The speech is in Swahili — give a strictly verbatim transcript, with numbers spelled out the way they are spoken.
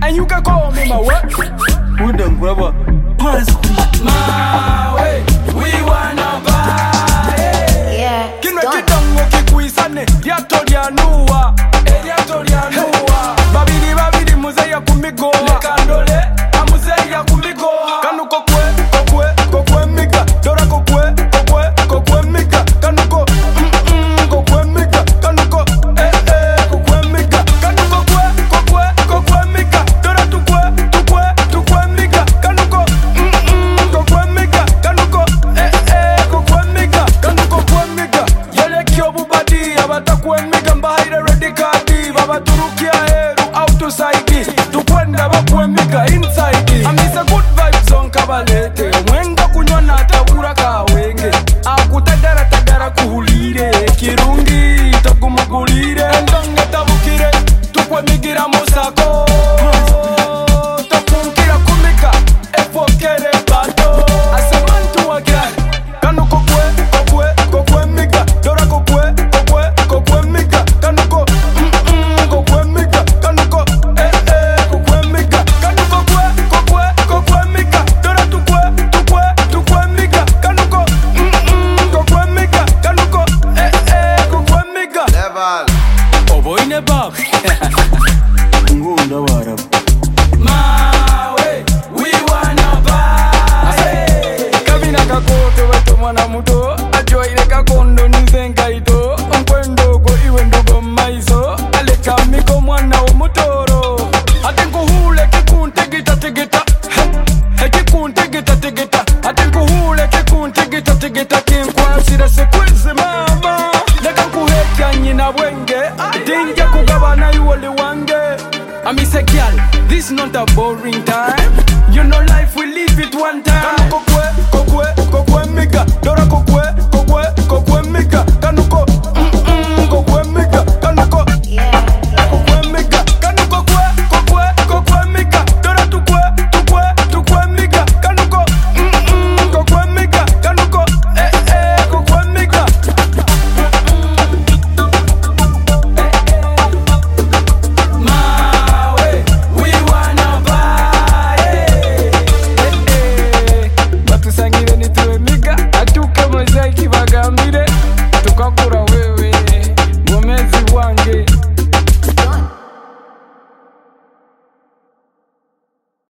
And you can call me my what? Who done grabber? My way, we wanna buy. Yeah. Kino kitongo kikuisane, yato lyanua, yato lyanua. Babidi babidi muzeya kumigo, lekandole, amuzeya kumigo. Kanu kokwe, kokwe, kokwe mika, dora kokwe, kokwe, kokwe mika. Kanuko, mm mm, kokwe mika, kanuko, eh eh, kokwe mika. Kanuko kwe, kokwe, kokwe mika, dora tukwe, tukwe, tukwe mika. Kanuko, mm mm, kokwe mika, kanuko, eh eh, kokwe mika. Kanuko kwe mika, yele kyo bubadi, abatakwe mika mbahaire redikadi, babaturukia heru outside, tukwenda bakwe mika inside. Amisa good vibes on kabalete, mwenga kunyona tabura kawenge, akutagara tagara kuhulire, kirungi takumugulire, ndonge tabukire, tukwe migira musako, takunkira kumika, efokere bato, asamantu wagira, kanu kokwe, kokwe, kokwe mika, dora kokwe, kokwe, kokwe mika, kanuko, mm mm, kokwe mika, kanuko, eh eh, kokwe mika, kanuko kwe, kokwe, kokwe mika, dora tukwe, tukwe, tukwe mika, kanuko, mm mm, kokwe mika, kanuko, eh eh, kokwe mika. Level. Oboine bab. Ngunda warab. My way, we wanna buy. Kabina kakoto weto mwana muto, ajoire kakondo nizenga ito. Mkwendo go iwe ndugo maizo, aleka miko mwana umutoro. Atenku hule kikunte gita tigita, he kikunte gita tigita. Atenku hule kikunte gita tigita, kinkwasira sekwezi mama. Leka kuhekya nyina wenge, dinge kugabana yuwali wange. I'm a girl, this not a boring time. You know life, we live it one time. Kokwe, kokwe, kokwe mika, dora kokwe, kokwe, kokwe mika.